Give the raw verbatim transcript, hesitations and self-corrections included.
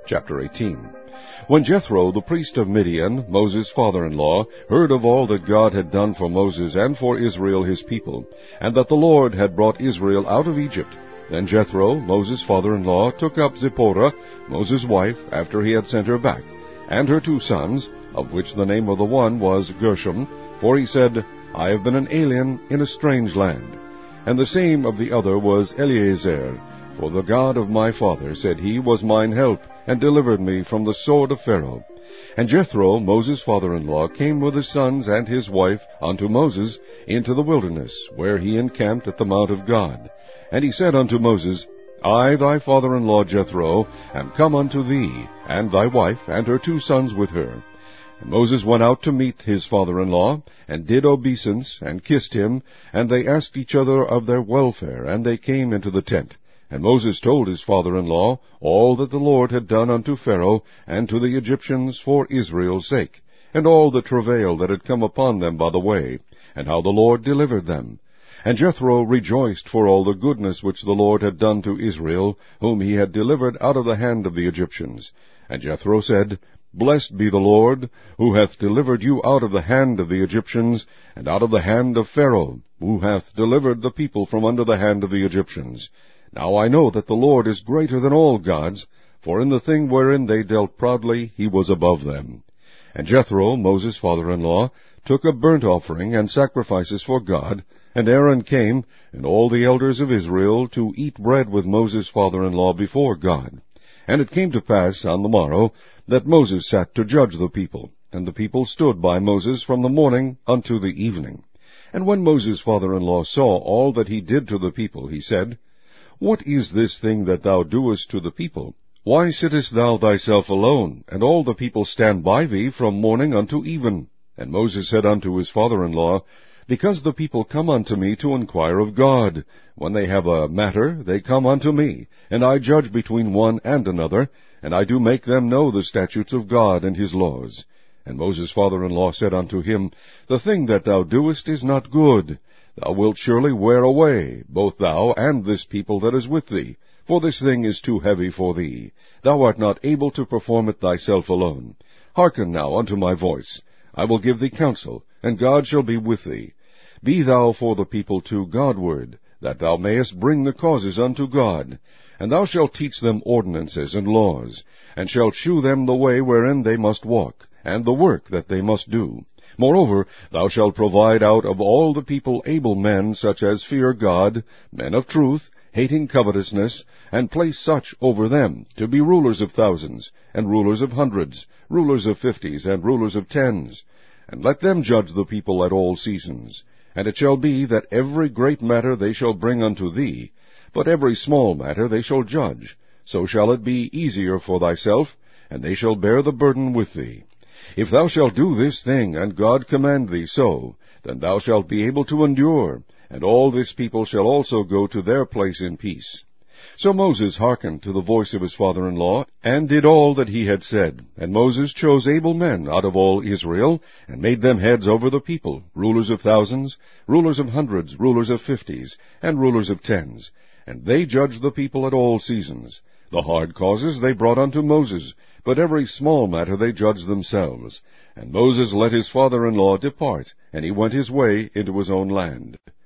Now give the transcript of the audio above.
Chapter eighteen. When Jethro, the priest of Midian, Moses' father-in-law, heard of all that God had done for Moses and for Israel his people, and that the Lord had brought Israel out of Egypt, then Jethro, Moses' father-in-law, took up Zipporah, Moses' wife, after he had sent her back, and her two sons, of which the name of the one was Gershom, for he said, I have been an alien in a strange land. And the same of the other was Eleazar, for the God of my father, said he, was mine help, and delivered me from the sword of Pharaoh. And Jethro, Moses' father-in-law, came with his sons and his wife unto Moses into the wilderness, where he encamped at the mount of God. And he said unto Moses, I, thy father-in-law Jethro, am come unto thee, and thy wife, and her two sons with her. And Moses went out to meet his father-in-law, and did obeisance, and kissed him, and they asked each other of their welfare, and they came into the tent. And Moses told his father-in-law all that the Lord had done unto Pharaoh and to the Egyptians for Israel's sake, and all the travail that had come upon them by the way, and how the Lord delivered them. And Jethro rejoiced for all the goodness which the Lord had done to Israel, whom he had delivered out of the hand of the Egyptians. And Jethro said, Blessed be the Lord, who hath delivered you out of the hand of the Egyptians, and out of the hand of Pharaoh, who hath delivered the people from under the hand of the Egyptians. Now I know that the Lord is greater than all gods, for in the thing wherein they dealt proudly he was above them. And Jethro, Moses' father-in-law, took a burnt offering and sacrifices for God, and Aaron came, and all the elders of Israel, to eat bread with Moses' father-in-law before God. And it came to pass on the morrow, that Moses sat to judge the people, and the people stood by Moses from the morning unto the evening. And when Moses' father-in-law saw all that he did to the people, he said, What is this thing that thou doest to the people? Why sittest thou thyself alone, and all the people stand by thee from morning unto even? And Moses said unto his father-in-law, Because the people come unto me to inquire of God. When they have a matter, they come unto me, and I judge between one and another, and I do make them know the statutes of God and his laws. And Moses' father-in-law said unto him, The thing that thou doest is not good. Thou wilt surely wear away, both thou and this people that is with thee, for this thing is too heavy for thee. Thou art not able to perform it thyself alone. Hearken now unto my voice. I will give thee counsel, and God shall be with thee. Be thou for the people to Godward, that thou mayest bring the causes unto God. And thou shalt teach them ordinances and laws, and shalt shew them the way wherein they must walk, and the work that they must do. Moreover, thou shalt provide out of all the people able men, such as fear God, men of truth, hating covetousness, and place such over them, to be rulers of thousands, and rulers of hundreds, rulers of fifties, and rulers of tens. And let them judge the people at all seasons. And it shall be that every great matter they shall bring unto thee, but every small matter they shall judge. So shall it be easier for thyself, and they shall bear the burden with thee. If thou shalt do this thing, and God command thee so, then thou shalt be able to endure, and all this people shall also go to their place in peace. So Moses hearkened to the voice of his father-in-law, and did all that he had said. And Moses chose able men out of all Israel, and made them heads over the people, rulers of thousands, rulers of hundreds, rulers of fifties, and rulers of tens. And they judged the people at all seasons. The hard causes they brought unto Moses, but every small matter they judged themselves. And Moses let his father-in-law depart, and he went his way into his own land.